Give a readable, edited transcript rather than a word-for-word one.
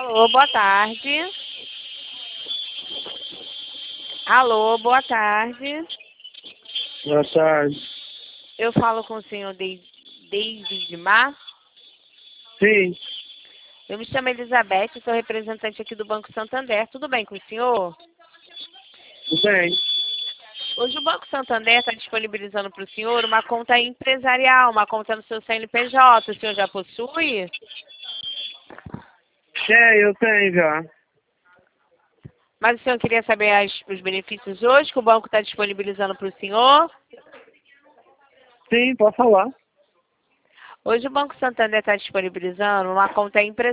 Alô, boa tarde. Alô, boa tarde. Boa tarde. Eu falo com o senhor David Mar. Sim, Eu me chamo Elizabeth, sou representante aqui do Banco Santander. Tudo bem com o senhor? tudo bem. Hoje o Banco Santander está disponibilizando para o senhor uma conta empresarial, uma conta no seu CNPJ. O senhor já possui? Eu tenho já. Mas o senhor queria saber os benefícios hoje que o banco está disponibilizando para o senhor? Sim, pode falar. Hoje o Banco Santander está disponibilizando uma conta empresarial.